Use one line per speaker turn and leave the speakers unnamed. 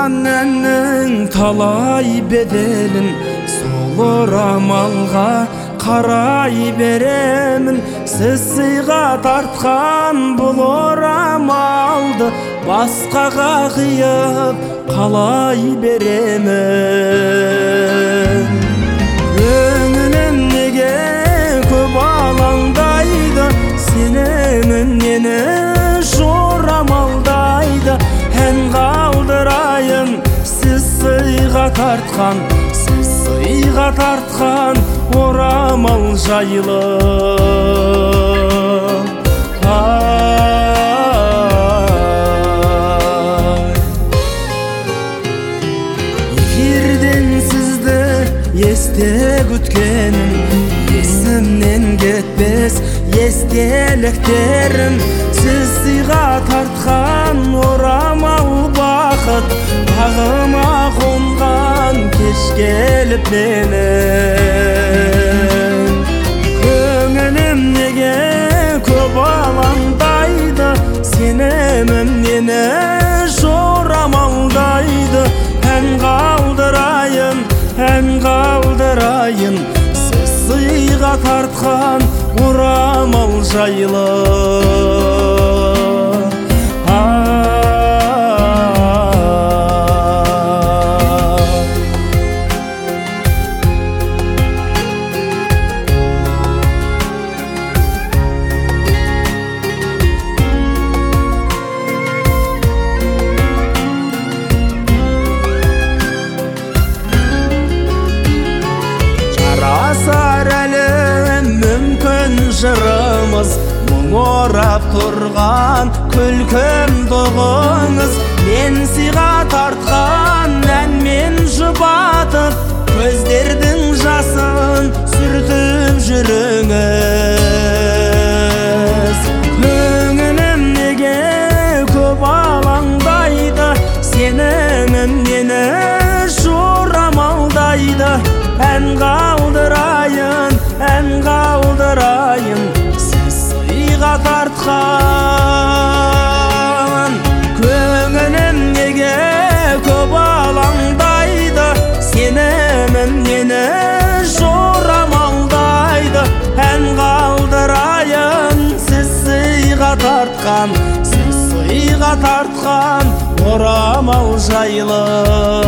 жазған әннің талай беделін сол орамалға қарай беремін. Сіз сыйға тартқан бұл орамалды басқаға қиып қалай беремін. Көңілім неге көп алаңдайды, сенемін нені жорамалдайды. Ән қалдырайын сіз сыйға тартқан орамал жайлы. Эфирден сізді есте күткенім, есімнен кетпес естеліктерім. Сіз сыйға тартқан орамал бақыт, бағыма қонған кеш келіп менің. Көңілім неге көп алаңдайды, сенемін нені жорамалдайды. Ән қалдырайын сіз сыйға тартқан орамал жайлы. Жарасар әлі мүмкін жырымыз, мұң орап тұрған күлкім бұғыңыз. Мен сыйға тартқан әнмен жұбатып, көздердің жасын сүртіп жүріңіз. Көңілім неге көп алаңдайды, сенімім нені жорамалдайды. Ән қалдырайын сіз сыйға тартқан. Көңілім неге көп алаңдайды, сенімім нені жорамалдайды. Ән қалдырайын сіз сыйға тартқан орамал жайлы.